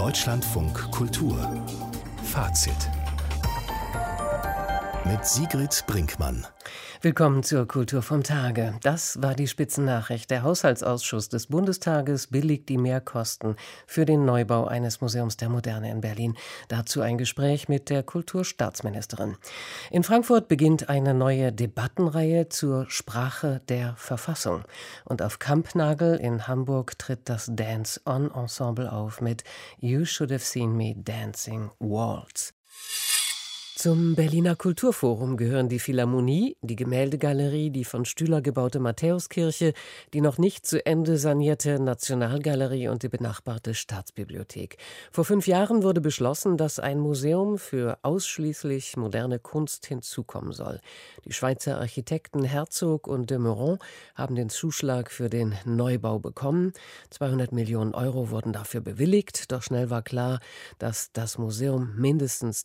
Deutschlandfunk Kultur Fazit mit Sigrid Brinkmann. Willkommen zur Kultur vom Tage. Das war die Spitzennachricht. Der Haushaltsausschuss des Bundestages billigt die Mehrkosten für den Neubau eines Museums der Moderne in Berlin. Dazu ein Gespräch mit der Kulturstaatsministerin. In Frankfurt beginnt eine neue Debattenreihe zur Sprache der Verfassung. Und auf Kampnagel in Hamburg tritt das Dance-On-Ensemble auf mit You Should Have Seen Me Dancing Waltz. Zum Berliner Kulturforum gehören die Philharmonie, die Gemäldegalerie, die von Stüler gebaute Matthäuskirche, die noch nicht zu Ende sanierte Nationalgalerie und die benachbarte Staatsbibliothek. Vor 5 Jahren wurde beschlossen, dass ein Museum für ausschließlich moderne Kunst hinzukommen soll. Die Schweizer Architekten Herzog und de Meuron haben den Zuschlag für den Neubau bekommen. 200 Millionen Euro wurden dafür bewilligt, doch schnell war klar, dass das Museum mindestens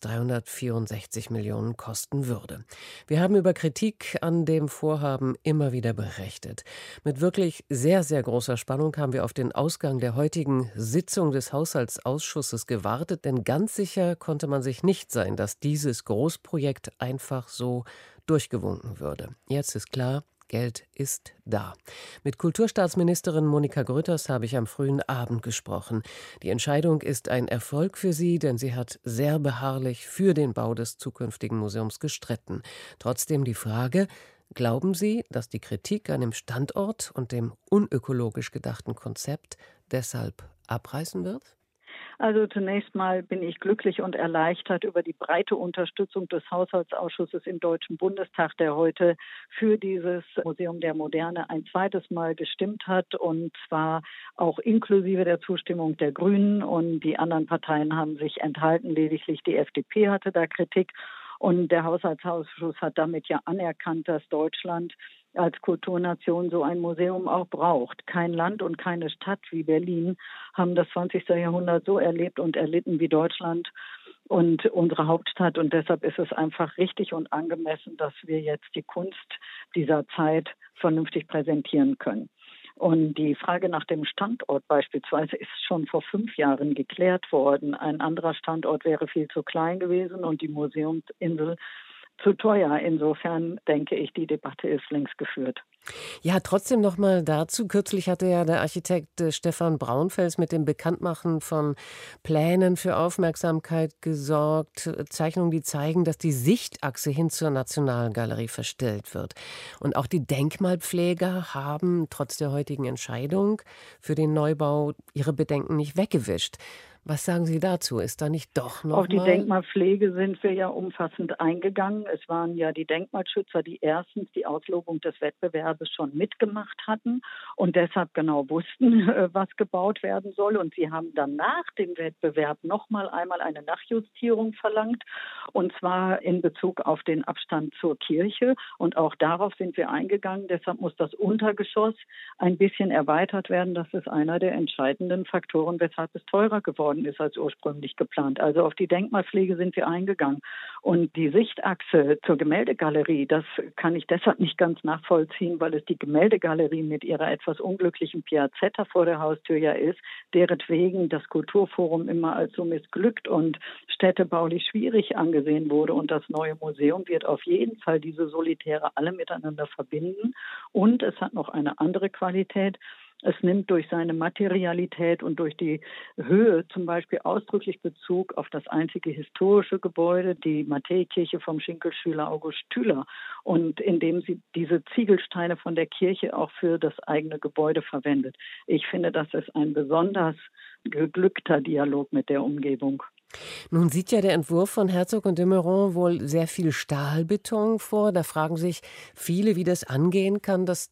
364 Millionen kosten würde. Wir haben über Kritik an dem Vorhaben immer wieder berichtet. Mit wirklich sehr, sehr großer Spannung haben wir auf den Ausgang der heutigen Sitzung des Haushaltsausschusses gewartet, denn ganz sicher konnte man sich nicht sein, dass dieses Großprojekt einfach so durchgewunken würde. Jetzt ist klar, Geld ist da. Mit Kulturstaatsministerin Monika Grütters habe ich am frühen Abend gesprochen. Die Entscheidung ist ein Erfolg für sie, denn sie hat sehr beharrlich für den Bau des zukünftigen Museums gestritten. Trotzdem die Frage: Glauben Sie, dass die Kritik an dem Standort und dem unökologisch gedachten Konzept deshalb abreißen wird? Also zunächst mal bin ich glücklich und erleichtert über die breite Unterstützung des Haushaltsausschusses im Deutschen Bundestag, der heute für dieses Museum der Moderne ein zweites Mal gestimmt hat, und zwar auch inklusive der Zustimmung der Grünen, und die anderen Parteien haben sich enthalten, lediglich die FDP hatte da Kritik. Und der Haushaltsausschuss hat damit ja anerkannt, dass Deutschland als Kulturnation so ein Museum auch braucht. Kein Land und keine Stadt wie Berlin haben das 20. Jahrhundert so erlebt und erlitten wie Deutschland und unsere Hauptstadt. Und deshalb ist es einfach richtig und angemessen, dass wir jetzt die Kunst dieser Zeit vernünftig präsentieren können. Und die Frage nach dem Standort beispielsweise ist schon vor 5 Jahren geklärt worden. Ein anderer Standort wäre viel zu klein gewesen und die Museumsinsel zu teuer. Insofern denke ich, die Debatte ist längst geführt. Ja, trotzdem noch mal dazu. Kürzlich hatte ja der Architekt Stefan Braunfels mit dem Bekanntmachen von Plänen für Aufmerksamkeit gesorgt. Zeichnungen, die zeigen, dass die Sichtachse hin zur Nationalgalerie verstellt wird. Und auch die Denkmalpfleger haben trotz der heutigen Entscheidung für den Neubau ihre Bedenken nicht weggewischt. Was sagen Sie dazu? Ist da nicht doch noch Auf die mal... Denkmalpflege sind wir ja umfassend eingegangen. Es waren ja die Denkmalschützer, die erstens die Auslobung des Wettbewerbes schon mitgemacht hatten und deshalb genau wussten, was gebaut werden soll. Und sie haben dann nach dem Wettbewerb noch mal einmal eine Nachjustierung verlangt, und zwar in Bezug auf den Abstand zur Kirche. Und auch darauf sind wir eingegangen. Deshalb muss das Untergeschoss ein bisschen erweitert werden. Das ist einer der entscheidenden Faktoren, weshalb es teurer geworden ist als ursprünglich geplant. Also auf die Denkmalpflege sind wir eingegangen. Und die Sichtachse zur Gemäldegalerie, das kann ich deshalb nicht ganz nachvollziehen, weil es die Gemäldegalerie mit ihrer etwas unglücklichen Piazzetta vor der Haustür ja ist, deretwegen das Kulturforum immer als so missglückt und städtebaulich schwierig angesehen wurde. Und das neue Museum wird auf jeden Fall diese Solitäre alle miteinander verbinden. Und es hat noch eine andere Qualität. Es nimmt durch seine Materialität und durch die Höhe zum Beispiel ausdrücklich Bezug auf das einzige historische Gebäude, die Matthäikirche vom Schinkelschüler August Stüler. Und indem sie diese Ziegelsteine von der Kirche auch für das eigene Gebäude verwendet. Ich finde, das ist ein besonders geglückter Dialog mit der Umgebung. Nun sieht ja der Entwurf von Herzog und de Meuron wohl sehr viel Stahlbeton vor. Da fragen sich viele, wie das angehen kann, dass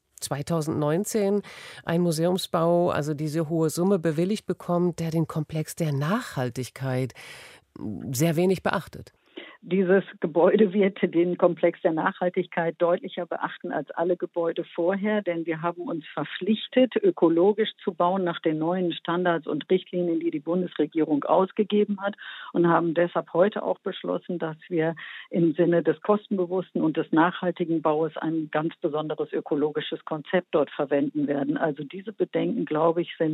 2019 ein Museumsbau also diese hohe Summe bewilligt bekommt, der den Komplex der Nachhaltigkeit sehr wenig beachtet. Dieses Gebäude wird den Komplex der Nachhaltigkeit deutlicher beachten als alle Gebäude vorher, denn wir haben uns verpflichtet, ökologisch zu bauen nach den neuen Standards und Richtlinien, die die Bundesregierung ausgegeben hat, und haben deshalb heute auch beschlossen, dass wir im Sinne des kostenbewussten und des nachhaltigen Baues ein ganz besonderes ökologisches Konzept dort verwenden werden. Also diese Bedenken, glaube ich, sind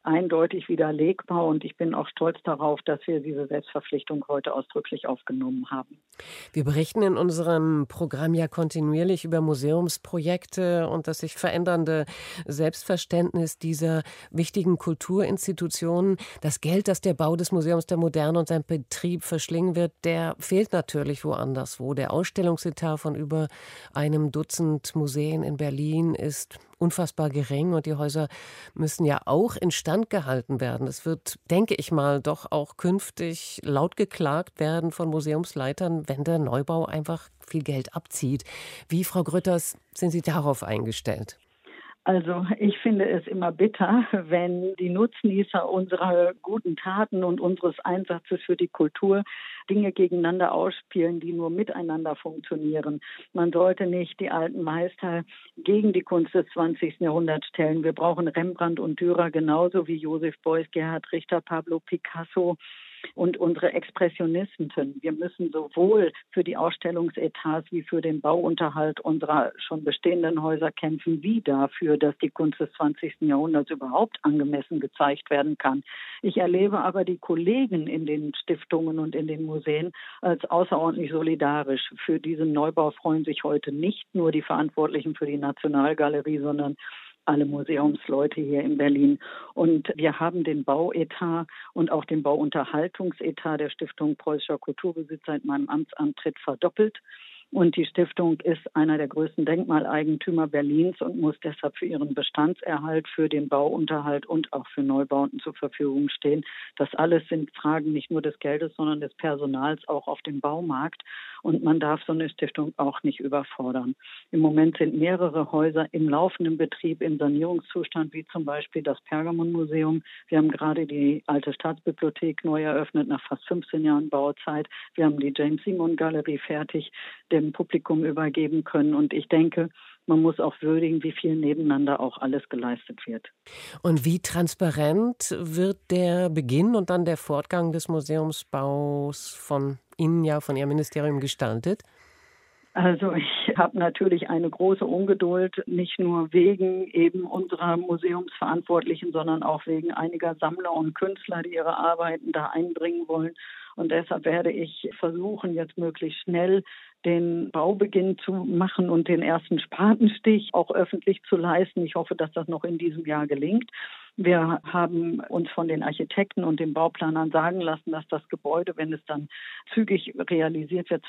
eindeutig widerlegbar. Und ich bin auch stolz darauf, dass wir diese Selbstverpflichtung heute ausdrücklich aufgenommen haben. Wir berichten in unserem Programm ja kontinuierlich über Museumsprojekte und das sich verändernde Selbstverständnis dieser wichtigen Kulturinstitutionen. Das Geld, das der Bau des Museums der Moderne und sein Betrieb verschlingen wird, der fehlt natürlich woanders. Der Ausstellungsetat von über einem Dutzend Museen in Berlin ist unfassbar gering und die Häuser müssen ja auch instand gehalten werden. Es wird, denke ich mal, doch auch künftig laut geklagt werden von Museumsleitern, wenn der Neubau einfach viel Geld abzieht. Wie, Frau Grütters, sind Sie darauf eingestellt? Also ich finde es immer bitter, wenn die Nutznießer unserer guten Taten und unseres Einsatzes für die Kultur Dinge gegeneinander ausspielen, die nur miteinander funktionieren. Man sollte nicht die alten Meister gegen die Kunst des 20. Jahrhunderts stellen. Wir brauchen Rembrandt und Dürer genauso wie Joseph Beuys, Gerhard Richter, Pablo Picasso und unsere Expressionisten. Wir müssen sowohl für die Ausstellungsetats wie für den Bauunterhalt unserer schon bestehenden Häuser kämpfen, wie dafür, dass die Kunst des 20. Jahrhunderts überhaupt angemessen gezeigt werden kann. Ich erlebe aber die Kollegen in den Stiftungen und in den Museen als außerordentlich solidarisch. Für diesen Neubau freuen sich heute nicht nur die Verantwortlichen für die Nationalgalerie, sondern alle Museumsleute hier in Berlin. Und wir haben den Bauetat und auch den Bauunterhaltungsetat der Stiftung Preußischer Kulturbesitz seit meinem Amtsantritt verdoppelt. Und die Stiftung ist einer der größten Denkmaleigentümer Berlins und muss deshalb für ihren Bestandserhalt, für den Bauunterhalt und auch für Neubauten zur Verfügung stehen. Das alles sind Fragen nicht nur des Geldes, sondern des Personals auch auf dem Baumarkt. Und man darf so eine Stiftung auch nicht überfordern. Im Moment sind mehrere Häuser im laufenden Betrieb im Sanierungszustand, wie zum Beispiel das Pergamonmuseum. Wir haben gerade die Alte Staatsbibliothek neu eröffnet nach fast 15 Jahren Bauzeit. Wir haben die James-Simon-Galerie fertig, dem Publikum übergeben können. Und ich denke, man muss auch würdigen, wie viel nebeneinander auch alles geleistet wird. Und wie transparent wird der Beginn und dann der Fortgang des Museumsbaus von Ihnen, ja, von Ihrem Ministerium gestaltet? Also ich habe natürlich eine große Ungeduld, nicht nur wegen eben unserer Museumsverantwortlichen, sondern auch wegen einiger Sammler und Künstler, die ihre Arbeiten da einbringen wollen. Und deshalb werde ich versuchen, jetzt möglichst schnell den Baubeginn zu machen und den ersten Spatenstich auch öffentlich zu leisten. Ich hoffe, dass das noch in diesem Jahr gelingt. Wir haben uns von den Architekten und den Bauplanern sagen lassen, dass das Gebäude, wenn es dann zügig realisiert wird,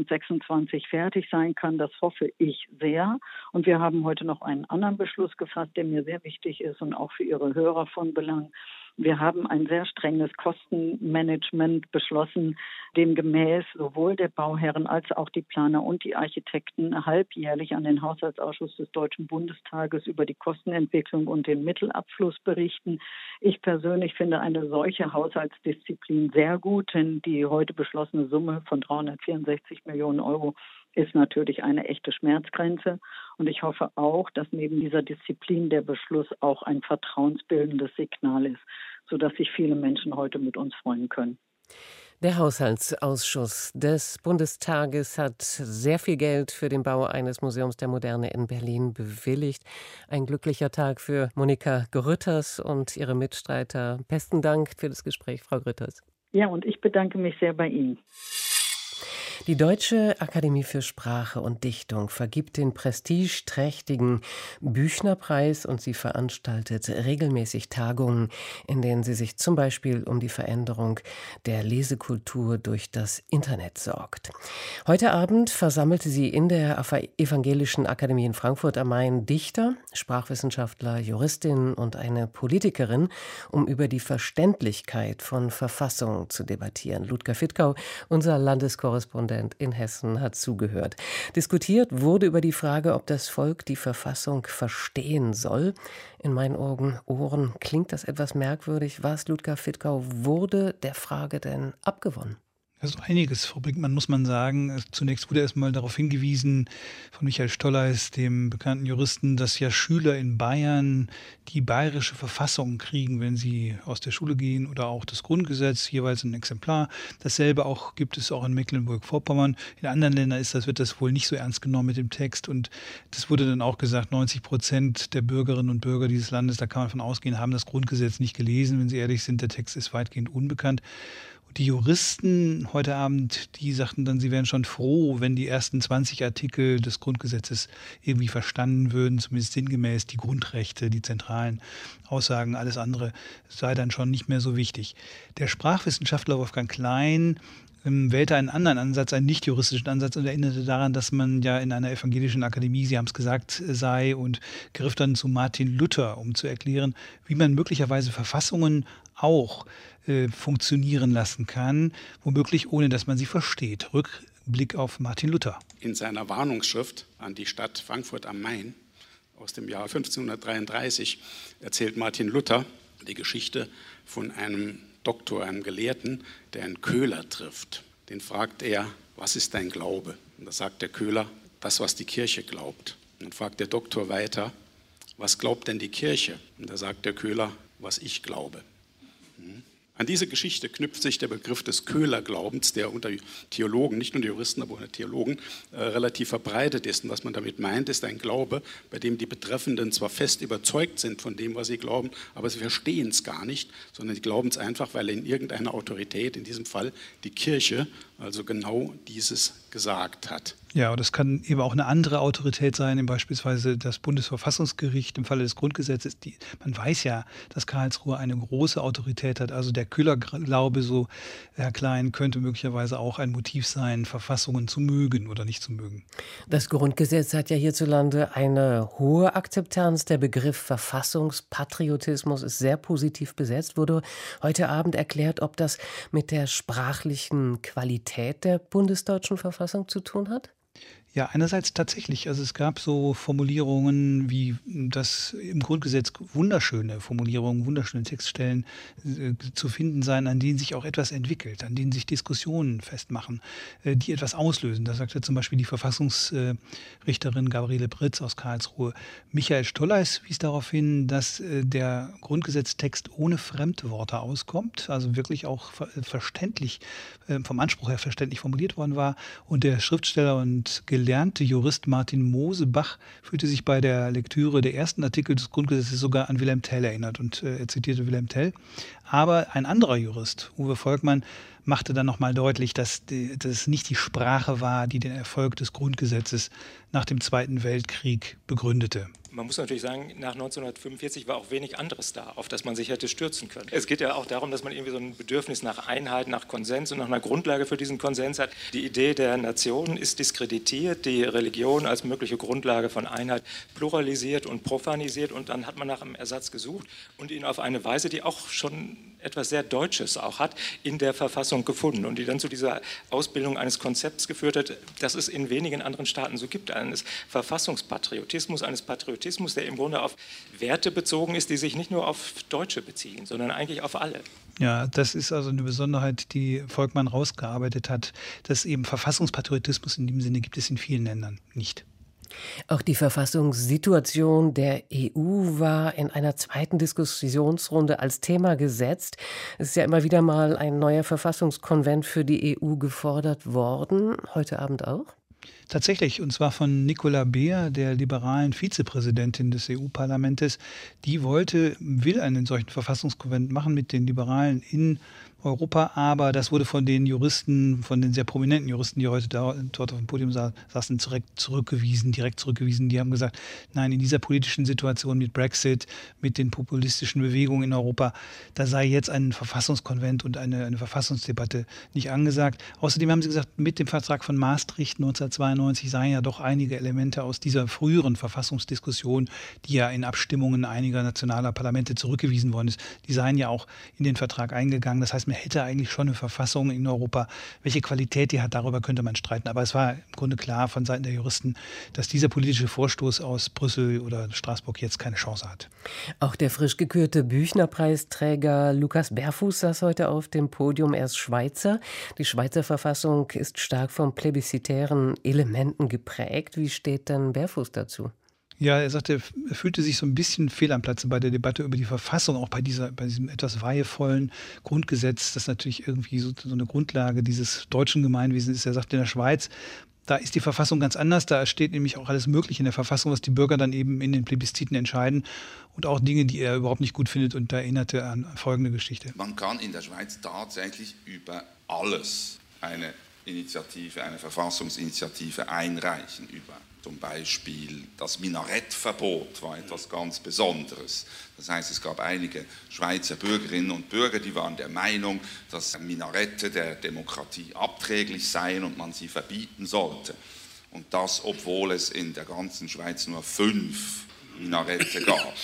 2026 fertig sein kann. Das hoffe ich sehr. Und wir haben heute noch einen anderen Beschluss gefasst, der mir sehr wichtig ist und auch für Ihre Hörer von Belang. Wir haben ein sehr strenges Kostenmanagement beschlossen, demgemäß sowohl der Bauherren als auch die Planer und die Architekten halbjährlich an den Haushaltsausschuss des Deutschen Bundestages über die Kostenentwicklung und den Mittelabfluss berichten. Ich persönlich finde eine solche Haushaltsdisziplin sehr gut, denn die heute beschlossene Summe von 364 Millionen Euro ist natürlich eine echte Schmerzgrenze. Und ich hoffe auch, dass neben dieser Disziplin der Beschluss auch ein vertrauensbildendes Signal ist, sodass sich viele Menschen heute mit uns freuen können. Der Haushaltsausschuss des Bundestages hat sehr viel Geld für den Bau eines Museums der Moderne in Berlin bewilligt. Ein glücklicher Tag für Monika Grütters und ihre Mitstreiter. Besten Dank für das Gespräch, Frau Grütters. Ja, und ich bedanke mich sehr bei Ihnen. Die Deutsche Akademie für Sprache und Dichtung vergibt den prestigeträchtigen Büchnerpreis und sie veranstaltet regelmäßig Tagungen, in denen sie sich zum Beispiel um die Veränderung der Lesekultur durch das Internet sorgt. Heute Abend versammelte sie in der Evangelischen Akademie in Frankfurt am Main Dichter, Sprachwissenschaftler, Juristinnen und eine Politikerin, um über die Verständlichkeit von Verfassung zu debattieren. Ludger Fittkau, unser Landeskorrespondent in Hessen, hat zugehört. Diskutiert wurde über die Frage, ob das Volk die Verfassung verstehen soll. In meinen Ohren klingt das etwas merkwürdig. Was, Ludger Fittkau, wurde der Frage denn abgewonnen? Also einiges, Frau Brinkmann, muss man sagen. Zunächst wurde erstmal darauf hingewiesen von Michael Stolleis, dem bekannten Juristen, dass ja Schüler in Bayern die bayerische Verfassung kriegen, wenn sie aus der Schule gehen, oder auch das Grundgesetz, jeweils ein Exemplar. Dasselbe gibt es auch in Mecklenburg-Vorpommern. In anderen Ländern wird das wohl nicht so ernst genommen mit dem Text. Und das wurde dann auch gesagt, 90% der Bürgerinnen und Bürger dieses Landes, da kann man von ausgehen, haben das Grundgesetz nicht gelesen. Wenn sie ehrlich sind, der Text ist weitgehend unbekannt. Die Juristen heute Abend, die sagten dann, sie wären schon froh, wenn die ersten 20 Artikel des Grundgesetzes irgendwie verstanden würden, zumindest sinngemäß die Grundrechte, die zentralen Aussagen, alles andere sei dann schon nicht mehr so wichtig. Der Sprachwissenschaftler Wolfgang Klein wählte einen anderen Ansatz, einen nicht juristischen Ansatz, und erinnerte daran, dass man ja in einer evangelischen Akademie, Sie haben es gesagt, sei, und griff dann zu Martin Luther, um zu erklären, wie man möglicherweise Verfassungen auch funktionieren lassen kann, womöglich ohne, dass man sie versteht. Rückblick auf Martin Luther. In seiner Warnungsschrift an die Stadt Frankfurt am Main aus dem Jahr 1533 erzählt Martin Luther die Geschichte von einem Doktor, einem Gelehrten, der einen Köhler trifft. Den fragt er, was ist dein Glaube? Und da sagt der Köhler, das, was die Kirche glaubt. Und dann fragt der Doktor weiter, was glaubt denn die Kirche? Und da sagt der Köhler, was ich glaube. An diese Geschichte knüpft sich der Begriff des Köhlerglaubens, der unter Theologen, nicht nur Juristen, aber unter Theologen relativ verbreitet ist. Und was man damit meint, ist ein Glaube, bei dem die Betreffenden zwar fest überzeugt sind von dem, was sie glauben, aber sie verstehen es gar nicht, sondern sie glauben es einfach, weil in irgendeiner Autorität, in diesem Fall die Kirche, also genau dieses gesagt hat. Ja, und das kann eben auch eine andere Autorität sein, beispielsweise das Bundesverfassungsgericht im Falle des Grundgesetzes. Man weiß ja, dass Karlsruhe eine große Autorität hat. Also der Köhlerglaube, so Herr Klein, könnte möglicherweise auch ein Motiv sein, Verfassungen zu mögen oder nicht zu mögen. Das Grundgesetz hat ja hierzulande eine hohe Akzeptanz. Der Begriff Verfassungspatriotismus ist sehr positiv besetzt. Wurde heute Abend erklärt, ob das mit der sprachlichen Qualität der bundesdeutschen Verfassung zu tun hat? Ja, einerseits tatsächlich. Also es gab so Formulierungen wie das im Grundgesetz, wunderschöne Formulierungen, wunderschöne Textstellen zu finden sein, an denen sich auch etwas entwickelt, an denen sich Diskussionen festmachen, die etwas auslösen. Da sagte zum Beispiel die Verfassungsrichterin Gabriele Britz aus Karlsruhe. Michael Stolleis wies darauf hin, dass der Grundgesetztext ohne Fremdworte auskommt, also wirklich auch verständlich, vom Anspruch her verständlich formuliert worden war. Und der Schriftsteller und gelernte Jurist Martin Mosebach fühlte sich bei der Lektüre der ersten Artikel des Grundgesetzes sogar an Wilhelm Tell erinnert, und er zitierte Wilhelm Tell. Aber ein anderer Jurist, Uwe Volkmann, machte dann nochmal deutlich, dass es nicht die Sprache war, die den Erfolg des Grundgesetzes nach dem Zweiten Weltkrieg begründete. Man muss natürlich sagen, nach 1945 war auch wenig anderes da, auf das man sich hätte stürzen können. Es geht ja auch darum, dass man irgendwie so ein Bedürfnis nach Einheit, nach Konsens und nach einer Grundlage für diesen Konsens hat. Die Idee der Nation ist diskreditiert, die Religion als mögliche Grundlage von Einheit pluralisiert und profanisiert, und dann hat man nach einem Ersatz gesucht und ihn auf eine Weise, die auch schon etwas sehr Deutsches auch hat, in der Verfassung gefunden und die dann zu dieser Ausbildung eines Konzepts geführt hat, das es in wenigen anderen Staaten so gibt, eines Verfassungspatriotismus, eines Patriotismus, der im Grunde auf Werte bezogen ist, die sich nicht nur auf Deutsche beziehen, sondern eigentlich auf alle. Ja, das ist also eine Besonderheit, die Volkmann rausgearbeitet hat, dass eben Verfassungspatriotismus in dem Sinne gibt es in vielen Ländern nicht. Auch die Verfassungssituation der EU war in einer zweiten Diskussionsrunde als Thema gesetzt. Es ist ja immer wieder mal ein neuer Verfassungskonvent für die EU gefordert worden. Heute Abend auch? Tatsächlich, und zwar von Nicola Beer, der liberalen Vizepräsidentin des EU-Parlaments. Die will einen solchen Verfassungskonvent machen mit den Liberalen in Europa, aber das wurde von den Juristen, von den sehr prominenten Juristen, die heute dort auf dem Podium saßen, direkt zurückgewiesen. Die haben gesagt, nein, in dieser politischen Situation mit Brexit, mit den populistischen Bewegungen in Europa, da sei jetzt ein Verfassungskonvent und eine Verfassungsdebatte nicht angesagt. Außerdem haben sie gesagt, mit dem Vertrag von Maastricht 1992 seien ja doch einige Elemente aus dieser früheren Verfassungsdiskussion, die ja in Abstimmungen einiger nationaler Parlamente zurückgewiesen worden ist, die seien ja auch in den Vertrag eingegangen. Das heißt, man hätte eigentlich schon eine Verfassung in Europa. Welche Qualität die hat, darüber könnte man streiten. Aber es war im Grunde klar von Seiten der Juristen, dass dieser politische Vorstoß aus Brüssel oder Straßburg jetzt keine Chance hat. Auch der frisch gekürte Büchner-Preisträger Lukas Berfuß saß heute auf dem Podium. Er ist Schweizer. Die Schweizer Verfassung ist stark von plebiszitären Elementen geprägt. Wie steht denn Berfuß dazu? Ja, er sagte, er fühlte sich so ein bisschen fehl am Platze bei der Debatte über die Verfassung, auch bei diesem etwas weihevollen Grundgesetz, das natürlich irgendwie so eine Grundlage dieses deutschen Gemeinwesens ist. Er sagt, in der Schweiz, da ist die Verfassung ganz anders, da steht nämlich auch alles Mögliche in der Verfassung, was die Bürger dann eben in den Plebisziten entscheiden und auch Dinge, die er überhaupt nicht gut findet, und da erinnerte er an folgende Geschichte. Man kann in der Schweiz tatsächlich über alles eine Verfassungsinitiative einreichen, über zum Beispiel das Minarettverbot war etwas ganz Besonderes. Das heißt, es gab einige Schweizer Bürgerinnen und Bürger, die waren der Meinung, dass Minarette der Demokratie abträglich seien und man sie verbieten sollte. Und das, obwohl es in der ganzen Schweiz nur 5 Minarette gab.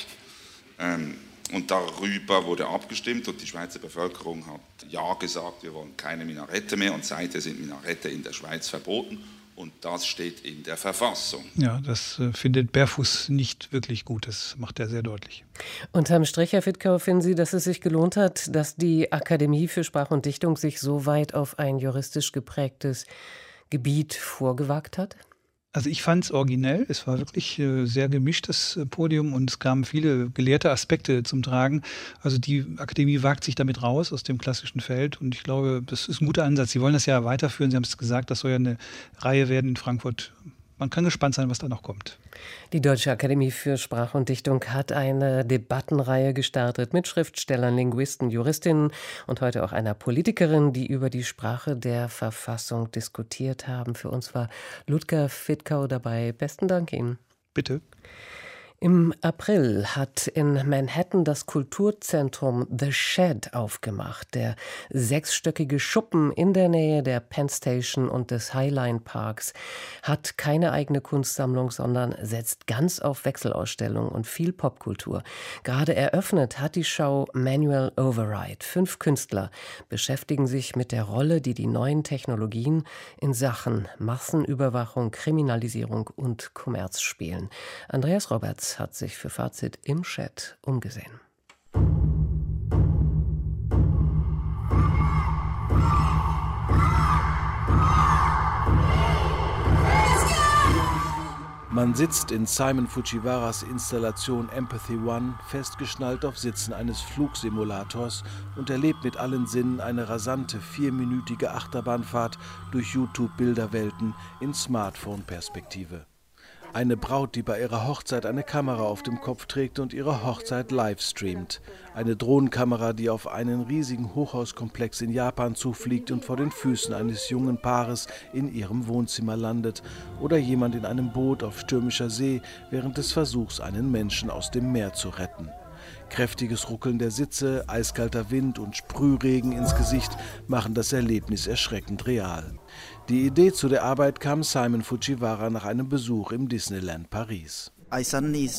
Und darüber wurde abgestimmt und die Schweizer Bevölkerung hat ja gesagt, wir wollen keine Minarette mehr, und seither sind Minarette in der Schweiz verboten. Und das steht in der Verfassung. Ja, das findet Berfuß nicht wirklich gut. Das macht er sehr deutlich. Unterm Strich, Herr Fittkau, finden Sie, dass es sich gelohnt hat, dass die Akademie für Sprache und Dichtung sich so weit auf ein juristisch geprägtes Gebiet vorgewagt hat? Also ich fand es originell, es war wirklich sehr gemischt, das Podium, und es kamen viele gelehrte Aspekte zum Tragen. Also die Akademie wagt sich damit raus aus dem klassischen Feld, und ich glaube, das ist ein guter Ansatz. Sie wollen das ja weiterführen, Sie haben es gesagt, das soll ja eine Reihe werden in Frankfurt. Man kann gespannt sein, was da noch kommt. Die Deutsche Akademie für Sprache und Dichtung hat eine Debattenreihe gestartet mit Schriftstellern, Linguisten, Juristinnen und heute auch einer Politikerin, die über die Sprache der Verfassung diskutiert haben. Für uns war Ludger Fittkau dabei. Besten Dank Ihnen. Bitte. Im April hat in Manhattan das Kulturzentrum The Shed aufgemacht. Der 6-stöckige Schuppen in der Nähe der Penn Station und des Highline Parks hat keine eigene Kunstsammlung, sondern setzt ganz auf Wechselausstellungen und viel Popkultur. Gerade eröffnet hat die Show Manual Override. 5 Künstler beschäftigen sich mit der Rolle, die die neuen Technologien in Sachen Massenüberwachung, Kriminalisierung und Kommerz spielen. Andreas Roberts hat sich für Fazit im Chat umgesehen. Man sitzt in Simon Fujiwaras Installation Empathy One, festgeschnallt auf Sitzen eines Flugsimulators, und erlebt mit allen Sinnen eine rasante 4-minütige Achterbahnfahrt durch YouTube-Bilderwelten in Smartphone-Perspektive. Eine Braut, die bei ihrer Hochzeit eine Kamera auf dem Kopf trägt und ihre Hochzeit live streamt. Eine Drohnenkamera, die auf einen riesigen Hochhauskomplex in Japan zufliegt und vor den Füßen eines jungen Paares in ihrem Wohnzimmer landet. Oder jemand in einem Boot auf stürmischer See während des Versuchs, einen Menschen aus dem Meer zu retten. Kräftiges Ruckeln der Sitze, eiskalter Wind und Sprühregen ins Gesicht machen das Erlebnis erschreckend real. Die Idee zu der Arbeit kam Simon Fujiwara nach einem Besuch im Disneyland Paris. Ich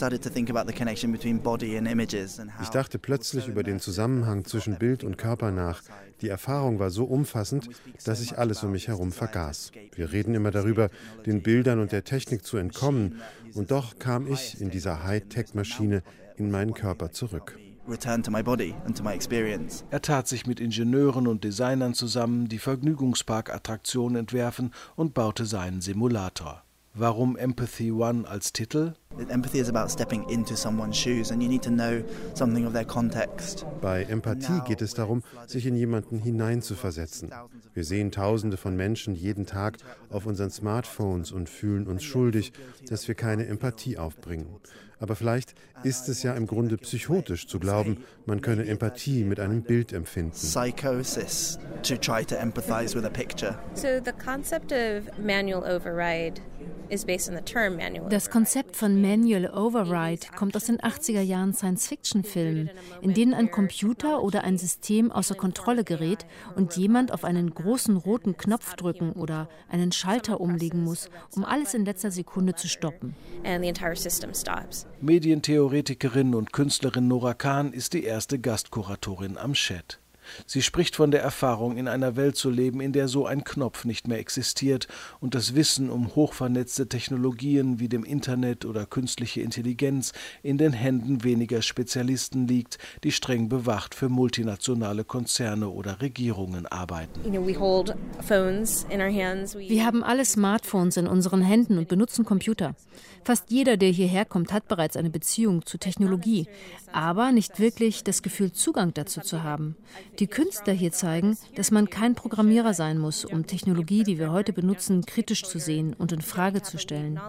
dachte plötzlich über den Zusammenhang zwischen Bild und Körper nach. Die Erfahrung war so umfassend, dass ich alles um mich herum vergaß. Wir reden immer darüber, den Bildern und der Technik zu entkommen. Und doch kam ich in dieser Hightech-Maschine in meinen Körper zurück. Er tat sich mit Ingenieuren und Designern zusammen, die Vergnügungspark-Attraktionen entwerfen, und baute seinen Simulator. Warum Empathy One als Titel? Bei Empathie geht es darum, sich in jemanden hineinzuversetzen. Wir sehen Tausende von Menschen jeden Tag auf unseren Smartphones und fühlen uns schuldig, dass wir keine Empathie aufbringen. Aber vielleicht ist es ja im Grunde psychotisch zu glauben, man könne Empathie mit einem Bild empfinden. Psychosis to try to empathize with a picture. So the concept of manual override is based on the term manual. Das Konzept von Manual Override kommt aus den 80er Jahren Science-Fiction-Filmen, in denen ein Computer oder ein System außer Kontrolle gerät und jemand auf einen großen roten Knopf drücken oder einen Schalter umlegen muss, um alles in letzter Sekunde zu stoppen. And the entire system stops. Medientheoretikerin und Künstlerin Nora Kahn ist die erste Gastkuratorin am Chat. Sie spricht von der Erfahrung, in einer Welt zu leben, in der so ein Knopf nicht mehr existiert und das Wissen um hochvernetzte Technologien wie dem Internet oder künstliche Intelligenz in den Händen weniger Spezialisten liegt, die streng bewacht für multinationale Konzerne oder Regierungen arbeiten. Wir haben alle Smartphones in unseren Händen und benutzen Computer. Fast jeder, der hierher kommt, hat bereits eine Beziehung zu Technologie, aber nicht wirklich das Gefühl, Zugang dazu zu haben. Die Künstler hier zeigen, dass man kein Programmierer sein muss, um Technologie, die wir heute benutzen, kritisch zu sehen und in Frage zu stellen.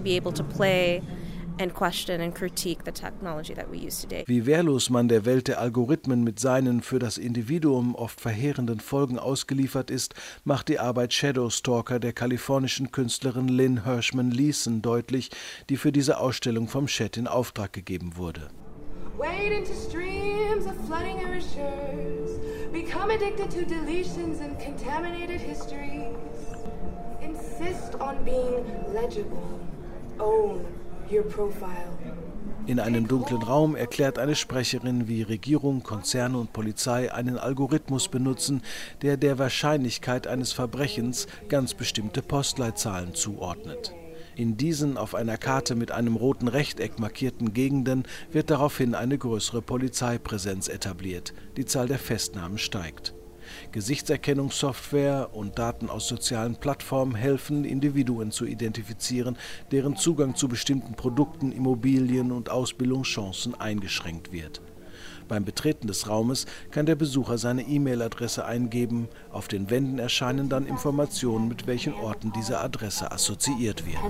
Wie wehrlos man der Welt der Algorithmen mit seinen für das Individuum oft verheerenden Folgen ausgeliefert ist, macht die Arbeit Shadowstalker der kalifornischen Künstlerin Lynn Hirschman Leeson deutlich, die für diese Ausstellung vom Chet in Auftrag gegeben wurde. Wade into streams of flooding erasures, become addicted to deletions and contaminated histories, insist on being legible, own your profile. In einem dunklen Raum erklärt eine Sprecherin, wie Regierung, Konzerne und Polizei einen Algorithmus benutzen, der der Wahrscheinlichkeit eines Verbrechens ganz bestimmte Postleitzahlen zuordnet. In diesen auf einer Karte mit einem roten Rechteck markierten Gegenden wird daraufhin eine größere Polizeipräsenz etabliert. Die Zahl der Festnahmen steigt. Gesichtserkennungssoftware und Daten aus sozialen Plattformen helfen, Individuen zu identifizieren, deren Zugang zu bestimmten Produkten, Immobilien und Ausbildungschancen eingeschränkt wird. Beim Betreten des Raumes kann der Besucher seine E-Mail-Adresse eingeben. Auf den Wänden erscheinen dann Informationen, mit welchen Orten diese Adresse assoziiert wird.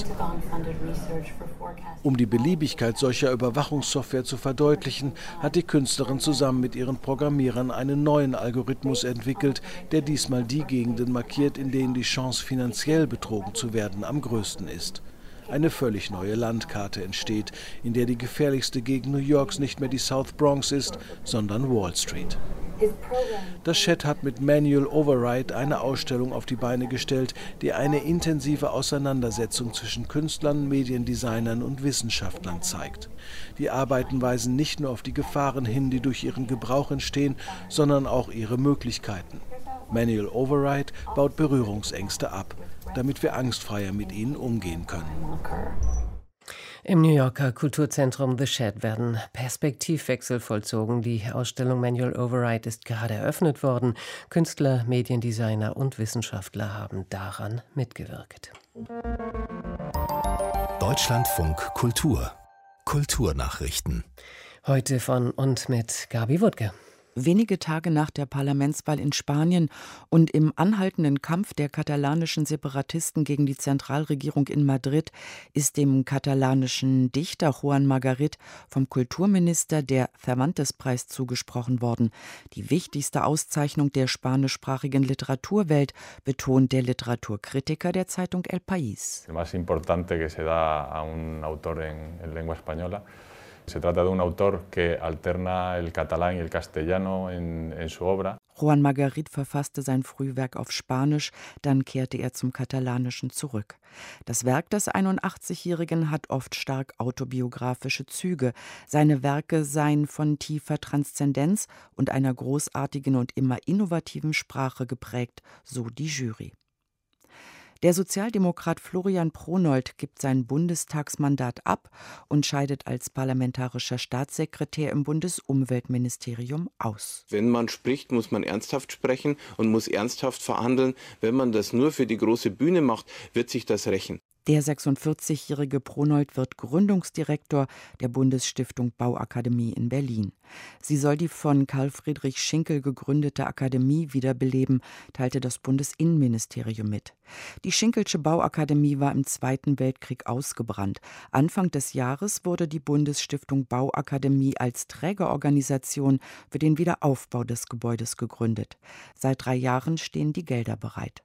Um die Beliebigkeit solcher Überwachungssoftware zu verdeutlichen, hat die Künstlerin zusammen mit ihren Programmierern einen neuen Algorithmus entwickelt, der diesmal die Gegenden markiert, in denen die Chance, finanziell betrogen zu werden, am größten ist. Eine völlig neue Landkarte entsteht, in der die gefährlichste Gegend New Yorks nicht mehr die South Bronx ist, sondern Wall Street. Das Chet hat mit Manual Override eine Ausstellung auf die Beine gestellt, die eine intensive Auseinandersetzung zwischen Künstlern, Mediendesignern und Wissenschaftlern zeigt. Die Arbeiten weisen nicht nur auf die Gefahren hin, die durch ihren Gebrauch entstehen, sondern auch ihre Möglichkeiten. Manual Override baut Berührungsängste ab, damit wir angstfreier mit ihnen umgehen können. Im New Yorker Kulturzentrum The Shed werden Perspektivwechsel vollzogen. Die Ausstellung Manual Override ist gerade eröffnet worden. Künstler, Mediendesigner und Wissenschaftler haben daran mitgewirkt. Deutschlandfunk Kultur. Kulturnachrichten. Heute von und mit Gabi Wuttke. Wenige Tage nach der Parlamentswahl in Spanien und im anhaltenden Kampf der katalanischen Separatisten gegen die Zentralregierung in Madrid ist dem katalanischen Dichter Juan Margarit vom Kulturminister der Cervantes-Preis zugesprochen worden. Die wichtigste Auszeichnung der spanischsprachigen Literaturwelt, betont der Literaturkritiker der Zeitung El País. El más importante que se da a un autor en lengua española. Se trata de un autor que alterna el catalán y el castellano en su obra. Juan Margarit verfasste sein Frühwerk auf Spanisch, dann kehrte er zum Katalanischen zurück. Das Werk des 81-Jährigen hat oft stark autobiografische Züge. Seine Werke seien von tiefer Transzendenz und einer großartigen und immer innovativen Sprache geprägt, so die Jury. Der Sozialdemokrat Florian Pronold gibt sein Bundestagsmandat ab und scheidet als parlamentarischer Staatssekretär im Bundesumweltministerium aus. Wenn man spricht, muss man ernsthaft sprechen und muss ernsthaft verhandeln. Wenn man das nur für die große Bühne macht, wird sich das rächen. Der 46-jährige Pronold wird Gründungsdirektor der Bundesstiftung Bauakademie in Berlin. Sie soll die von Karl Friedrich Schinkel gegründete Akademie wiederbeleben, teilte das Bundesinnenministerium mit. Die Schinkelsche Bauakademie war im Zweiten Weltkrieg ausgebrannt. Anfang des Jahres wurde die Bundesstiftung Bauakademie als Trägerorganisation für den Wiederaufbau des Gebäudes gegründet. Seit 3 Jahren stehen die Gelder bereit.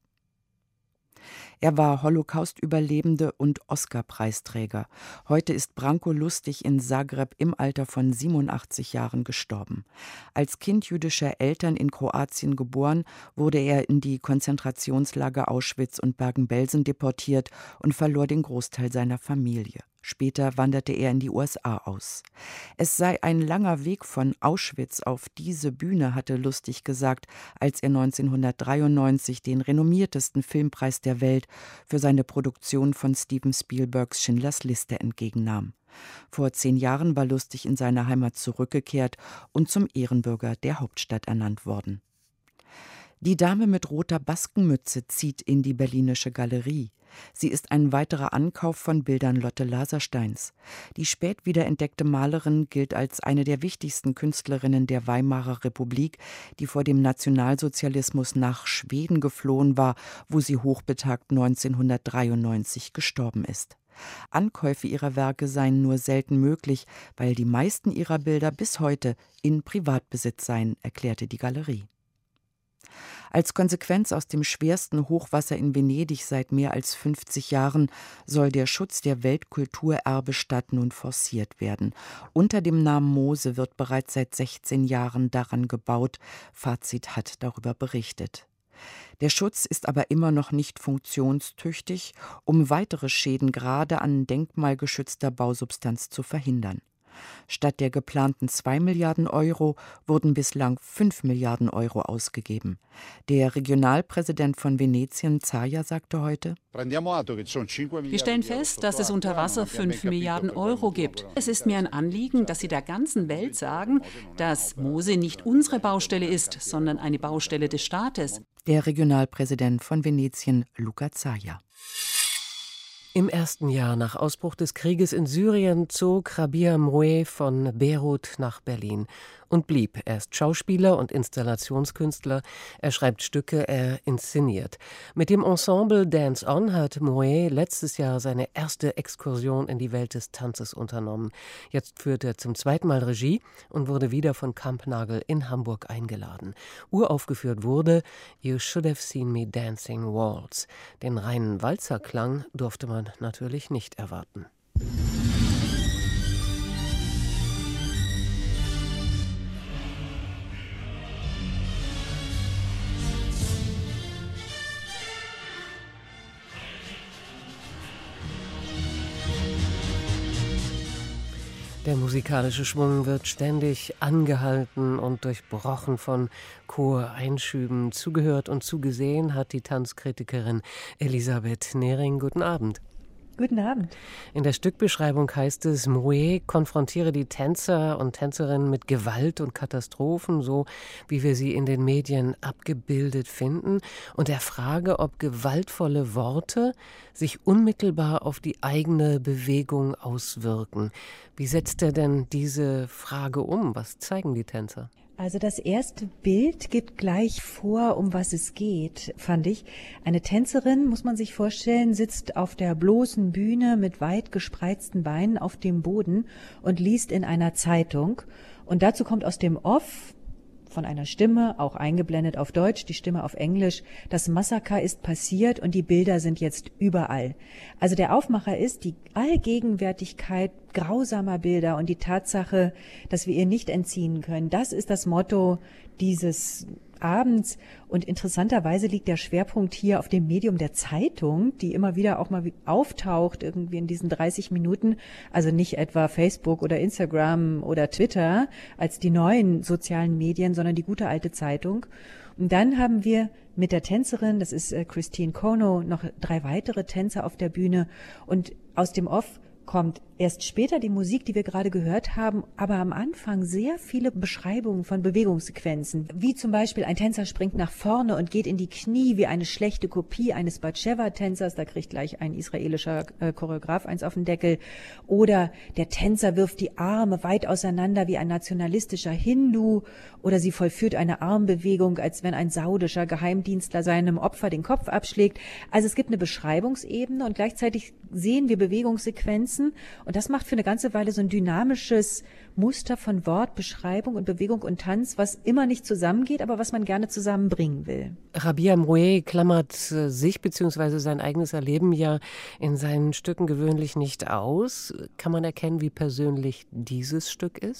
Er war Holocaust-Überlebende und Oscar-Preisträger. Heute ist Branko Lustig in Zagreb im Alter von 87 Jahren gestorben. Als Kind jüdischer Eltern in Kroatien geboren, wurde er in die Konzentrationslager Auschwitz und Bergen-Belsen deportiert und verlor den Großteil seiner Familie. Später wanderte er in die USA aus. Es sei ein langer Weg von Auschwitz auf diese Bühne, hatte Lustig gesagt, als er 1993 den renommiertesten Filmpreis der Welt für seine Produktion von Steven Spielbergs Schindlers Liste entgegennahm. Vor 10 Jahren war Lustig in seine Heimat zurückgekehrt und zum Ehrenbürger der Hauptstadt ernannt worden. Die Dame mit roter Baskenmütze zieht in die Berlinische Galerie. Sie ist ein weiterer Ankauf von Bildern Lotte Lasersteins. Die spät wiederentdeckte Malerin gilt als eine der wichtigsten Künstlerinnen der Weimarer Republik, die vor dem Nationalsozialismus nach Schweden geflohen war, wo sie hochbetagt 1993 gestorben ist. Ankäufe ihrer Werke seien nur selten möglich, weil die meisten ihrer Bilder bis heute in Privatbesitz seien, erklärte die Galerie. Als Konsequenz aus dem schwersten Hochwasser in Venedig seit mehr als 50 Jahren soll der Schutz der Weltkulturerbestadt nun forciert werden. Unter dem Namen Mose wird bereits seit 16 Jahren daran gebaut. Fazit hat darüber berichtet. Der Schutz ist aber immer noch nicht funktionstüchtig, um weitere Schäden gerade an denkmalgeschützter Bausubstanz zu verhindern. Statt der geplanten 2 Milliarden Euro wurden bislang 5 Milliarden Euro ausgegeben. Der Regionalpräsident von Venetien, Zaia, sagte heute: Wir stellen fest, dass es unter Wasser 5 Milliarden Euro gibt. Es ist mir ein Anliegen, dass Sie der ganzen Welt sagen, dass Mose nicht unsere Baustelle ist, sondern eine Baustelle des Staates. Der Regionalpräsident von Venetien, Luca Zaia. Im ersten Jahr nach Ausbruch des Krieges in Syrien zog Rabia Mroué von Beirut nach Berlin und blieb. Er ist Schauspieler und Installationskünstler. Er schreibt Stücke, er inszeniert. Mit dem Ensemble Dance On hat Mroué letztes Jahr seine erste Exkursion in die Welt des Tanzes unternommen. Jetzt führt er zum 2. Mal Regie und wurde wieder von Kampnagel in Hamburg eingeladen. Uraufgeführt wurde You Should Have Seen Me Dancing Waltz. Den reinen Walzerklang durfte man natürlich nicht erwarten. Der musikalische Schwung wird ständig angehalten und durchbrochen von Choreinschüben. Zugehört und zugesehen hat die Tanzkritikerin Elisabeth Nehring. Guten Abend. Guten Abend. In der Stückbeschreibung heißt es, Mroué konfrontiere die Tänzer und Tänzerinnen mit Gewalt und Katastrophen, so wie wir sie in den Medien abgebildet finden, und er frage, ob gewaltvolle Worte sich unmittelbar auf die eigene Bewegung auswirken. Wie setzt er denn diese Frage um? Was zeigen die Tänzer? Also das erste Bild gibt gleich vor, um was es geht, fand ich. Eine Tänzerin, muss man sich vorstellen, sitzt auf der bloßen Bühne mit weit gespreizten Beinen auf dem Boden und liest in einer Zeitung. Und dazu kommt aus dem Off von einer Stimme, auch eingeblendet auf Deutsch, die Stimme auf Englisch: Das Massaker ist passiert und die Bilder sind jetzt überall. Also der Aufmacher ist die Allgegenwärtigkeit grausamer Bilder und die Tatsache, dass wir ihr nicht entziehen können. Das ist das Motto dieses Abends. Und interessanterweise liegt der Schwerpunkt hier auf dem Medium der Zeitung, die immer wieder auch mal auftaucht, irgendwie in diesen 30 Minuten. Also nicht etwa Facebook oder Instagram oder Twitter als die neuen sozialen Medien, sondern die gute alte Zeitung. Und dann haben wir mit der Tänzerin, das ist Christine Kono, noch 3 weitere Tänzer auf der Bühne. Und aus dem Off kommt erst später die Musik, die wir gerade gehört haben, aber am Anfang sehr viele Beschreibungen von Bewegungssequenzen, wie zum Beispiel ein Tänzer springt nach vorne und geht in die Knie wie eine schlechte Kopie eines Batsheva-Tänzers, da kriegt gleich ein israelischer Choreograf eins auf den Deckel, oder der Tänzer wirft die Arme weit auseinander wie ein nationalistischer Hindu, oder sie vollführt eine Armbewegung, als wenn ein saudischer Geheimdienstler seinem Opfer den Kopf abschlägt. Also es gibt eine Beschreibungsebene und gleichzeitig sehen wir Bewegungssequenzen. Und das macht für eine ganze Weile so ein dynamisches Muster von Wort, Beschreibung und Bewegung und Tanz, was immer nicht zusammengeht, aber was man gerne zusammenbringen will. Rabia Mroué klammert sich bzw. sein eigenes Erleben ja in seinen Stücken gewöhnlich nicht aus. Kann man erkennen, wie persönlich dieses Stück ist?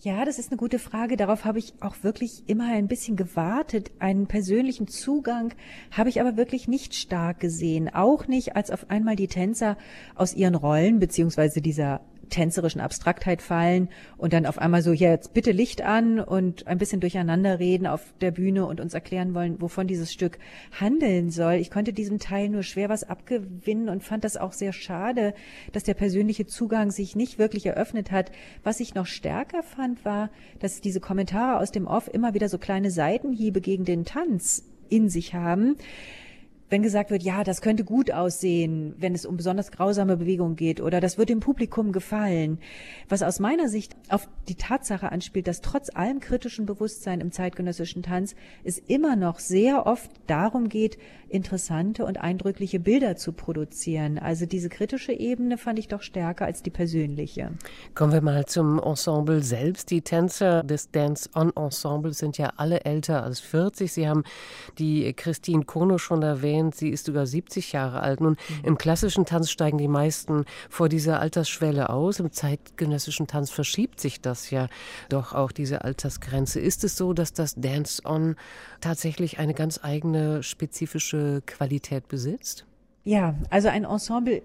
Ja, das ist eine gute Frage. Darauf habe ich auch wirklich immer ein bisschen gewartet. Einen persönlichen Zugang habe ich aber wirklich nicht stark gesehen. Auch nicht, als auf einmal die Tänzer aus ihren Rollen beziehungsweise dieser tänzerischen Abstraktheit fallen und dann auf einmal so, ja, jetzt bitte Licht an und ein bisschen durcheinander reden auf der Bühne und uns erklären wollen, wovon dieses Stück handeln soll. Ich konnte diesem Teil nur schwer was abgewinnen und fand das auch sehr schade, dass der persönliche Zugang sich nicht wirklich eröffnet hat. Was ich noch stärker fand, war, dass diese Kommentare aus dem Off immer wieder so kleine Seitenhiebe gegen den Tanz in sich haben. Wenn gesagt wird, ja, das könnte gut aussehen, wenn es um besonders grausame Bewegungen geht oder das wird dem Publikum gefallen, was aus meiner Sicht auf die Tatsache anspielt, dass trotz allem kritischen Bewusstsein im zeitgenössischen Tanz es immer noch sehr oft darum geht, interessante und eindrückliche Bilder zu produzieren. Also diese kritische Ebene fand ich doch stärker als die persönliche. Kommen wir mal zum Ensemble selbst. Die Tänzer des Dance-On-Ensembles sind ja alle älter als 40. Sie haben die Christine Kono schon erwähnt. Sie ist sogar 70 Jahre alt. Nun, im klassischen Tanz steigen die meisten vor dieser Altersschwelle aus. Im zeitgenössischen Tanz verschiebt sich das ja doch auch, diese Altersgrenze. Ist es so, dass das Dance-On tatsächlich eine ganz eigene spezifische Qualität besitzt? Ja, also ein Ensemble,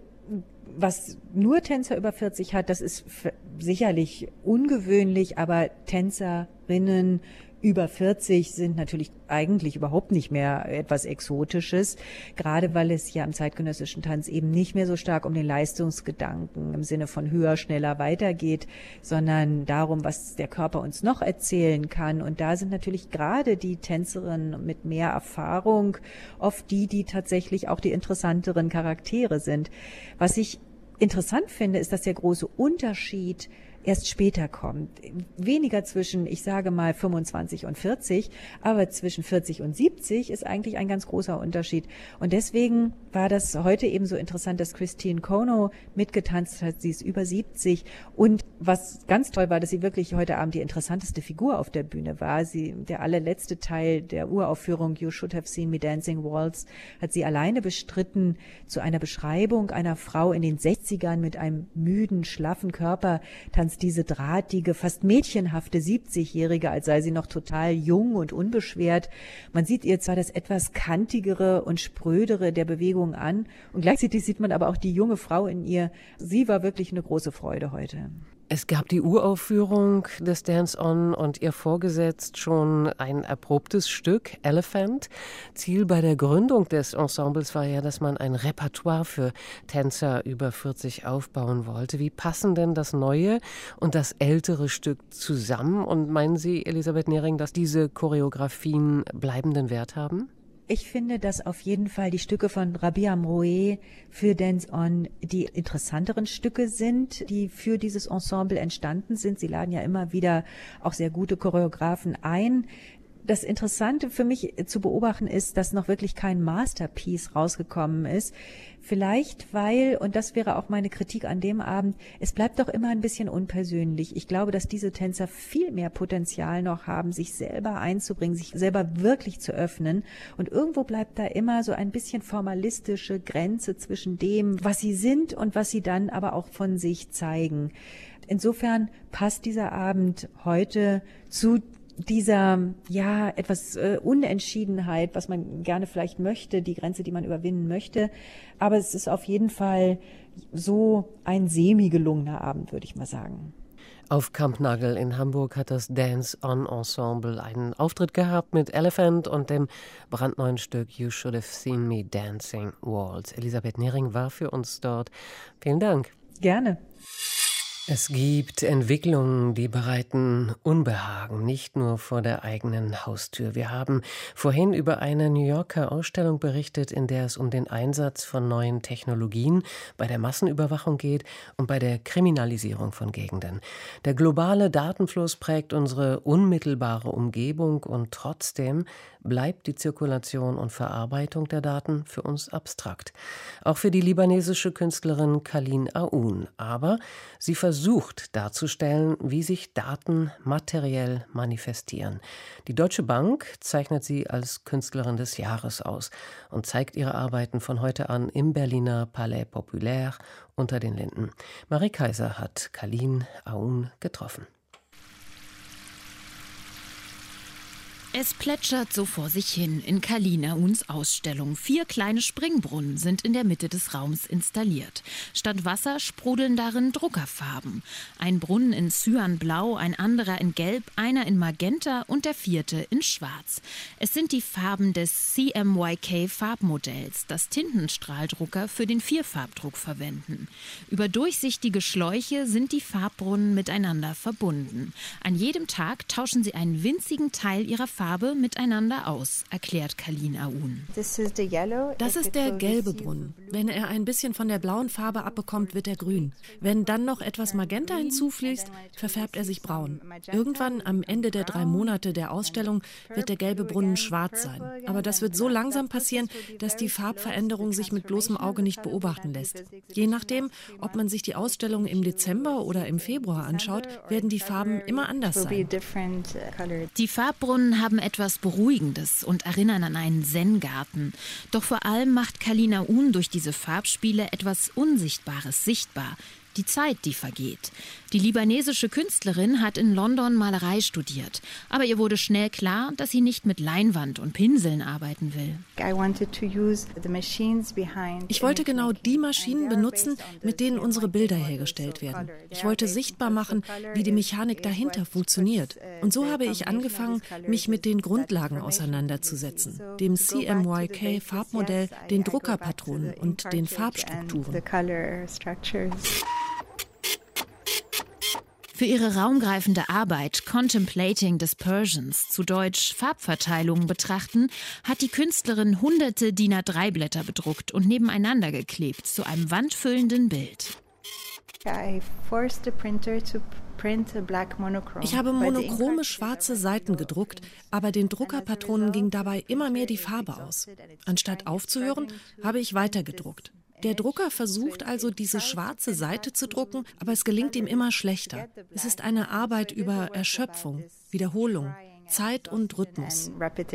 was nur Tänzer über 40 hat, das ist sicherlich ungewöhnlich, aber Tänzerinnen über 40 sind natürlich eigentlich überhaupt nicht mehr etwas Exotisches, gerade weil es ja im zeitgenössischen Tanz eben nicht mehr so stark um den Leistungsgedanken im Sinne von höher, schneller, weiter geht, sondern darum, was der Körper uns noch erzählen kann. Und da sind natürlich gerade die Tänzerinnen mit mehr Erfahrung oft die tatsächlich auch die interessanteren Charaktere sind. Was ich interessant finde, ist, dass der große Unterschied erst später kommt. Weniger zwischen, ich sage mal, 25 und 40, aber zwischen 40 und 70 ist eigentlich ein ganz großer Unterschied. Und deswegen war das heute eben so interessant, dass Christine Kono mitgetanzt hat. Sie ist über 70. Und was ganz toll war, dass sie wirklich heute Abend die interessanteste Figur auf der Bühne war. Der allerletzte Teil der Uraufführung You Should Have Seen Me Dancing Waltz hat sie alleine bestritten zu einer Beschreibung einer Frau in den 60ern mit einem müden, schlaffen Körper, tanzt diese drahtige, fast mädchenhafte 70-Jährige, als sei sie noch total jung und unbeschwert. Man sieht ihr zwar das etwas kantigere und sprödere der Bewegung an und gleichzeitig sieht man aber auch die junge Frau in ihr. Sie war wirklich eine große Freude heute. Es gab die Uraufführung des Dance-On und ihr vorgesetzt schon ein erprobtes Stück, Elephant. Ziel bei der Gründung des Ensembles war ja, dass man ein Repertoire für Tänzer über 40 aufbauen wollte. Wie passen denn das neue und das ältere Stück zusammen? Und meinen Sie, Elisabeth Nehring, dass diese Choreografien bleibenden Wert haben? Ich finde, dass auf jeden Fall die Stücke von Rabih Amroué für Dance-On die interessanteren Stücke sind, die für dieses Ensemble entstanden sind. Sie laden ja immer wieder auch sehr gute Choreografen ein. Das Interessante für mich zu beobachten ist, dass noch wirklich kein Masterpiece rausgekommen ist. Vielleicht weil, und das wäre auch meine Kritik an dem Abend, es bleibt doch immer ein bisschen unpersönlich. Ich glaube, dass diese Tänzer viel mehr Potenzial noch haben, sich selber einzubringen, sich selber wirklich zu öffnen. Und irgendwo bleibt da immer so ein bisschen formalistische Grenze zwischen dem, was sie sind und was sie dann aber auch von sich zeigen. Insofern passt dieser Abend heute zu dieser, ja, etwas Unentschiedenheit, was man gerne vielleicht möchte, die Grenze, die man überwinden möchte. Aber es ist auf jeden Fall so ein semi-gelungener Abend, würde ich mal sagen. Auf Kampnagel in Hamburg hat das Dance-On-Ensemble einen Auftritt gehabt mit Elephant und dem brandneuen Stück You Should Have Seen Me Dancing Waltz. Elisabeth Nehring war für uns dort. Vielen Dank. Gerne. Es gibt Entwicklungen, die bereiten Unbehagen, nicht nur vor der eigenen Haustür. Wir haben vorhin über eine New Yorker Ausstellung berichtet, in der es um den Einsatz von neuen Technologien bei der Massenüberwachung geht und bei der Kriminalisierung von Gegenden. Der globale Datenfluss prägt unsere unmittelbare Umgebung und trotzdem bleibt die Zirkulation und Verarbeitung der Daten für uns abstrakt. Auch für die libanesische Künstlerin Kalin Aoun. Aber sie versucht darzustellen, wie sich Daten materiell manifestieren. Die Deutsche Bank zeichnet sie als Künstlerin des Jahres aus und zeigt ihre Arbeiten von heute an im Berliner Palais Populaire unter den Linden. Marie Kaiser hat Kalin Aoun getroffen. Es plätschert so vor sich hin in Kalina Uns Ausstellung. 4 kleine Springbrunnen sind in der Mitte des Raums installiert. Statt Wasser sprudeln darin Druckerfarben. Ein Brunnen in Cyanblau, ein anderer in Gelb, einer in Magenta und der 4. in Schwarz. Es sind die Farben des CMYK-Farbmodells, das Tintenstrahldrucker für den 4-Farbdruck verwenden. Über durchsichtige Schläuche sind die Farbbrunnen miteinander verbunden. An jedem Tag tauschen sie einen winzigen Teil ihrer Farbe miteinander aus, erklärt Kalina Un. Das ist der gelbe Brunnen. Wenn er ein bisschen von der blauen Farbe abbekommt, wird er grün. Wenn dann noch etwas Magenta hinzufließt, verfärbt er sich braun. Irgendwann am Ende der 3 Monate der Ausstellung wird der gelbe Brunnen schwarz sein. Aber das wird so langsam passieren, dass die Farbveränderung sich mit bloßem Auge nicht beobachten lässt. Je nachdem, ob man sich die Ausstellung im Dezember oder im Februar anschaut, werden die Farben immer anders sein. Die Farbbrunnen haben etwas Beruhigendes und erinnern an einen Zen-Garten. Doch vor allem macht Kalina Un durch diese Farbspiele etwas Unsichtbares sichtbar. Die Zeit, die vergeht. Die libanesische Künstlerin hat in London Malerei studiert. Aber ihr wurde schnell klar, dass sie nicht mit Leinwand und Pinseln arbeiten will. Ich wollte genau die Maschinen benutzen, mit denen unsere Bilder hergestellt werden. Ich wollte sichtbar machen, wie die Mechanik dahinter funktioniert. Und so habe ich angefangen, mich mit den Grundlagen auseinanderzusetzen. Dem CMYK-Farbmodell, den Druckerpatronen und den Farbstrukturen. Für ihre raumgreifende Arbeit Contemplating Dispersions, zu Deutsch Farbverteilungen betrachten, hat die Künstlerin hunderte DIN A3-Blätter bedruckt und nebeneinander geklebt zu einem wandfüllenden Bild. Ich habe monochrome schwarze Seiten gedruckt, aber den Druckerpatronen ging dabei immer mehr die Farbe aus. Anstatt aufzuhören, habe ich weiter gedruckt. Der Drucker versucht also, diese schwarze Seite zu drucken, aber es gelingt ihm immer schlechter. Es ist eine Arbeit über Erschöpfung, Wiederholung, Zeit und Rhythmus.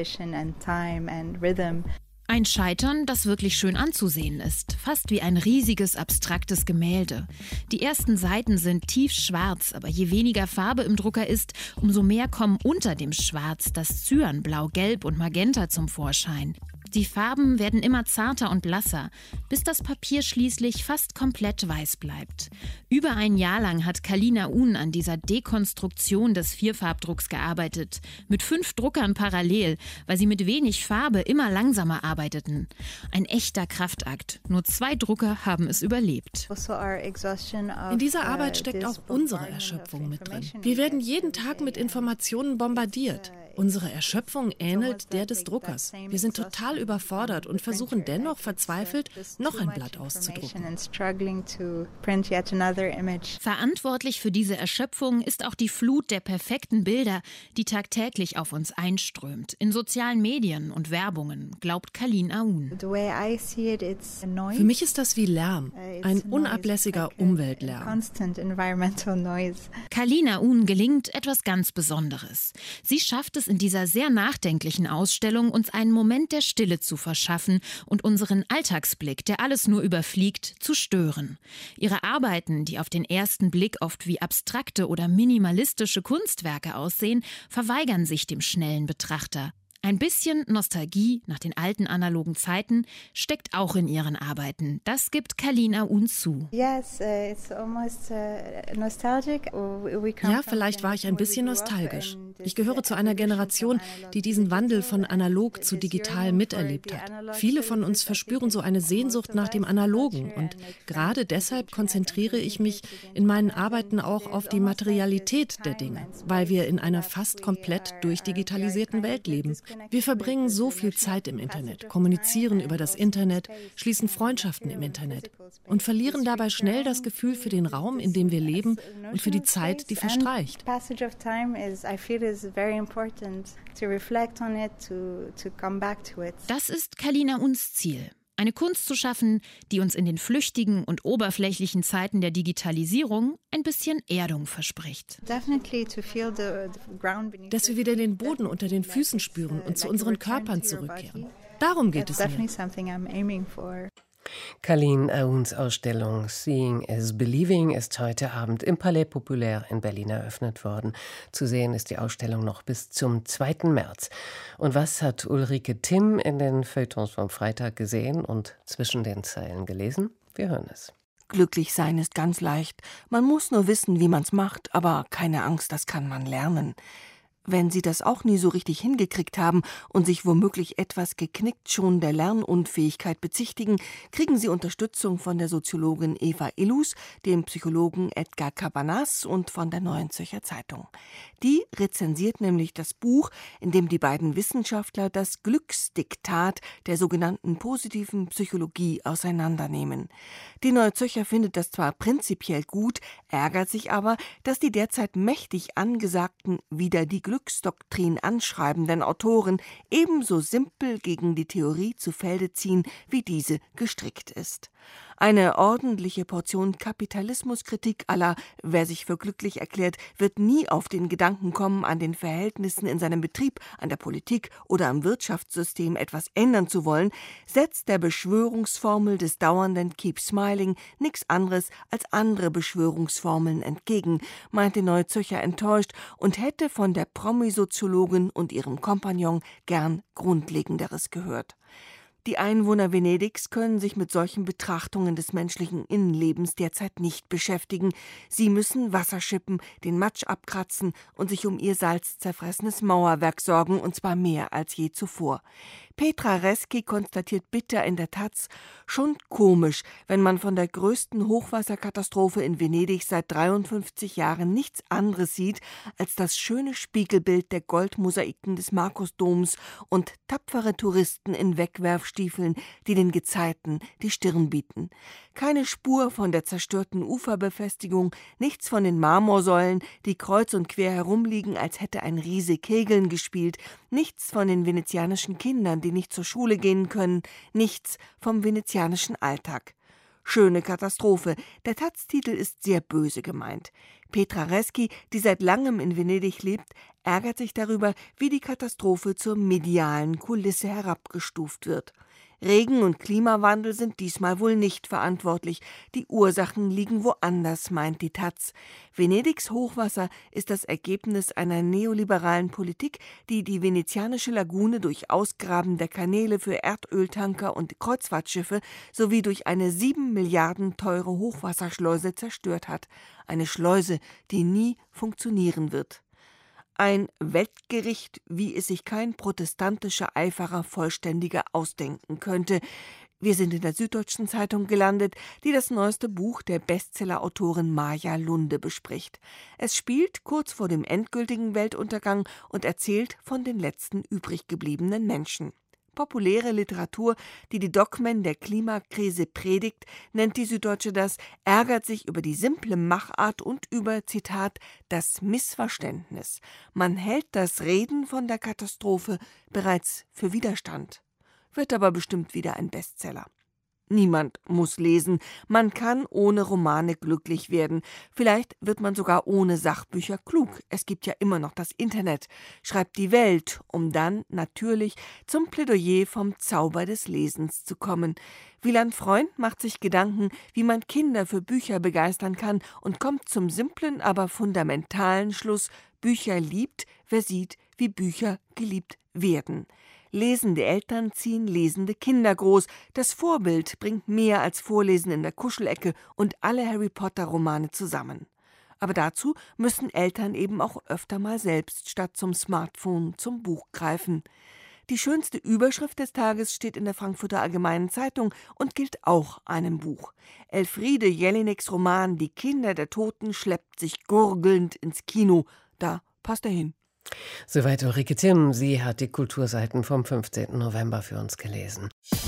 Ein Scheitern, das wirklich schön anzusehen ist, fast wie ein riesiges, abstraktes Gemälde. Die ersten Seiten sind tiefschwarz, aber je weniger Farbe im Drucker ist, umso mehr kommen unter dem Schwarz das Cyanblau, Gelb und Magenta zum Vorschein. Die Farben werden immer zarter und blasser, bis das Papier schließlich fast komplett weiß bleibt. Über ein Jahr lang hat Kalina Un an dieser Dekonstruktion des 4-Farbdrucks gearbeitet, mit 5 Druckern parallel, weil sie mit wenig Farbe immer langsamer arbeiteten. Ein echter Kraftakt. Nur 2 Drucker haben es überlebt. In dieser Arbeit steckt auch unsere Erschöpfung mit drin. Wir werden jeden Tag mit Informationen bombardiert. Unsere Erschöpfung ähnelt der des Druckers. Wir sind total überfordert und versuchen dennoch verzweifelt, noch ein Blatt auszudrucken. Verantwortlich für diese Erschöpfung ist auch die Flut der perfekten Bilder, die tagtäglich auf uns einströmt, in sozialen Medien und Werbungen, glaubt Kalina Un. Für mich ist das wie Lärm, ein unablässiger Umweltlärm. Kalina Un gelingt etwas ganz Besonderes. Sie schafft es in dieser sehr nachdenklichen Ausstellung, uns einen Moment der Stille zu verschaffen und unseren Alltagsblick, der alles nur überfliegt, zu stören. Ihre Arbeiten, die auf den ersten Blick oft wie abstrakte oder minimalistische Kunstwerke aussehen, verweigern sich dem schnellen Betrachter. Ein bisschen Nostalgie nach den alten analogen Zeiten steckt auch in ihren Arbeiten. Das gibt Kalina Un zu. Ja, vielleicht war ich ein bisschen nostalgisch. Ich gehöre zu einer Generation, die diesen Wandel von analog zu digital miterlebt hat. Viele von uns verspüren so eine Sehnsucht nach dem Analogen und gerade deshalb konzentriere ich mich in meinen Arbeiten auch auf die Materialität der Dinge, weil wir in einer fast komplett durchdigitalisierten Welt leben. Wir verbringen so viel Zeit im Internet, kommunizieren über das Internet, schließen Freundschaften im Internet und verlieren dabei schnell das Gefühl für den Raum, in dem wir leben und für die Zeit, die verstreicht. Das ist Kalina Uns Ziel. Eine Kunst zu schaffen, die uns in den flüchtigen und oberflächlichen Zeiten der Digitalisierung ein bisschen Erdung verspricht. Dass wir wieder den Boden unter den Füßen spüren und zu unseren Körpern zurückkehren. Darum geht es mir. Carline Aouns Ausstellung Seeing is Believing ist heute Abend im Palais Populaire in Berlin eröffnet worden. Zu sehen ist die Ausstellung noch bis zum 2. März. Und was hat Ulrike Timm in den Feuilletons vom Freitag gesehen und zwischen den Zeilen gelesen? Wir hören es. Glücklich sein ist ganz leicht. Man muss nur wissen, wie man's macht, aber keine Angst, das kann man lernen. Wenn Sie das auch nie so richtig hingekriegt haben und sich womöglich etwas geknickt schon der Lernunfähigkeit bezichtigen, kriegen Sie Unterstützung von der Soziologin Eva Illus, dem Psychologen Edgar Cabanas und von der Neuen Zürcher Zeitung. Die rezensiert nämlich das Buch, in dem die beiden Wissenschaftler das Glücksdiktat der sogenannten positiven Psychologie auseinandernehmen. Die Neue Zürcher findet das zwar prinzipiell gut, ärgert sich aber, dass die derzeit mächtig angesagten wieder die Glücksdoktrin anschreibenden Autoren ebenso simpel gegen die Theorie zu Felde ziehen, wie diese gestrickt ist. Eine ordentliche Portion Kapitalismuskritik à la wer sich für glücklich erklärt, wird nie auf den Gedanken kommen, an den Verhältnissen in seinem Betrieb, an der Politik oder am Wirtschaftssystem etwas ändern zu wollen, setzt der Beschwörungsformel des dauernden Keep Smiling nichts anderes als andere Beschwörungsformeln entgegen, meint die Neue Zürcher enttäuscht und hätte von der Promi-Soziologin und ihrem Kompagnon gern Grundlegenderes gehört. Die Einwohner Venedigs können sich mit solchen Betrachtungen des menschlichen Innenlebens derzeit nicht beschäftigen. Sie müssen Wasser schippen, den Matsch abkratzen und sich um ihr salzzerfressenes Mauerwerk sorgen, und zwar mehr als je zuvor. Petra Reski konstatiert bitter in der Taz: Schon komisch, wenn man von der größten Hochwasserkatastrophe in Venedig seit 53 Jahren nichts anderes sieht als das schöne Spiegelbild der Goldmosaiken des Markusdoms und tapfere Touristen in Wegwerfstiefeln, die den Gezeiten die Stirn bieten. Keine Spur von der zerstörten Uferbefestigung, nichts von den Marmorsäulen, die kreuz und quer herumliegen, als hätte ein Riese Kegeln gespielt, nichts von den venezianischen Kindern, die nicht zur Schule gehen können, nichts vom venezianischen Alltag. Schöne Katastrophe. Der Taz-Titel ist sehr böse gemeint. Petra Reski, die seit langem in Venedig lebt, ärgert sich darüber, wie die Katastrophe zur medialen Kulisse herabgestuft wird. Regen- und Klimawandel sind diesmal wohl nicht verantwortlich. Die Ursachen liegen woanders, meint die Taz. Venedigs Hochwasser ist das Ergebnis einer neoliberalen Politik, die die venezianische Lagune durch Ausgraben der Kanäle für Erdöltanker und Kreuzfahrtschiffe sowie durch eine 7 Milliarden teure Hochwasserschleuse zerstört hat. Eine Schleuse, die nie funktionieren wird. Ein Weltgericht, wie es sich kein protestantischer Eiferer vollständiger ausdenken könnte. Wir sind in der Süddeutschen Zeitung gelandet, die das neueste Buch der Bestsellerautorin Maja Lunde bespricht. Es spielt kurz vor dem endgültigen Weltuntergang und erzählt von den letzten übrig gebliebenen Menschen. Populäre Literatur, die die Dogmen der Klimakrise predigt, nennt die Süddeutsche das, ärgert sich über die simple Machart und über, Zitat, das Missverständnis. Man hält das Reden von der Katastrophe bereits für Widerstand. Wird aber bestimmt wieder ein Bestseller. Niemand muss lesen. Man kann ohne Romane glücklich werden. Vielleicht wird man sogar ohne Sachbücher klug. Es gibt ja immer noch das Internet, schreibt die Welt, um dann natürlich zum Plädoyer vom Zauber des Lesens zu kommen. Wieland Freund macht sich Gedanken, wie man Kinder für Bücher begeistern kann und kommt zum simplen, aber fundamentalen Schluss: Bücher liebt, wer sieht, wie Bücher geliebt werden. Lesende Eltern ziehen lesende Kinder groß. Das Vorbild bringt mehr als Vorlesen in der Kuschelecke und alle Harry-Potter-Romane zusammen. Aber dazu müssen Eltern eben auch öfter mal selbst statt zum Smartphone zum Buch greifen. Die schönste Überschrift des Tages steht in der Frankfurter Allgemeinen Zeitung und gilt auch einem Buch. Elfriede Jelineks Roman »Die Kinder der Toten« schleppt sich gurgelnd ins Kino. Da passt er hin. Soweit Ulrike Timm. Sie hat die Kulturseiten vom 15. November für uns gelesen.